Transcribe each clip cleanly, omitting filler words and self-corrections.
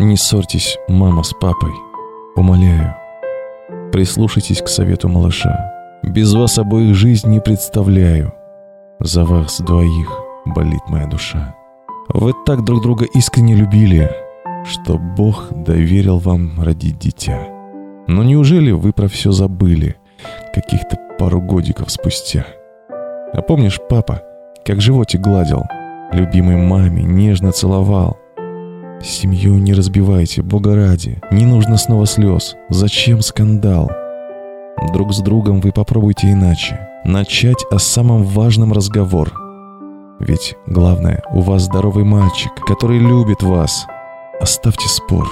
Не ссорьтесь, мама с папой. Умоляю. Прислушайтесь к совету малыша. Без вас обоих жизнь не представляю. За вас двоих болит моя душа. Вы так друг друга искренне любили, что Бог доверил вам родить дитя. Но неужели вы про все забыли каких-то пару годиков спустя? А помнишь, папа, как животик гладил, любимой маме нежно целовал? Семью не разбивайте, Бога ради, не нужно снова слез. Зачем скандал? Друг с другом вы попробуйте иначе. Начать о самом важном разговор. Ведь главное, у вас здоровый мальчик, который любит вас. Оставьте спор.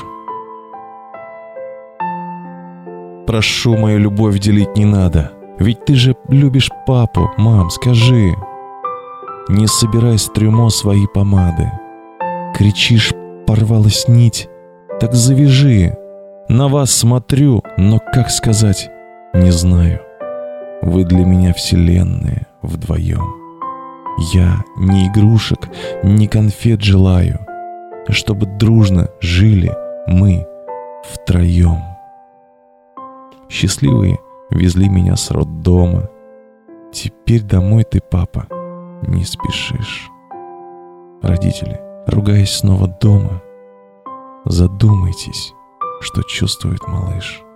Прошу, мою любовь делить не надо. Ведь ты же любишь папу, мам, скажи. Не собирай с трюмо свои помады. Кричишь, порвалась нить, так завяжи. На вас смотрю, но как сказать, не знаю. Вы для меня вселенная вдвоем. Я ни игрушек, ни конфет желаю, чтобы дружно жили мы втроем. Счастливые везли меня с роддома. Теперь домой ты, папа, не спешишь. Родители, ругаясь снова дома, задумайтесь, что чувствует малыш.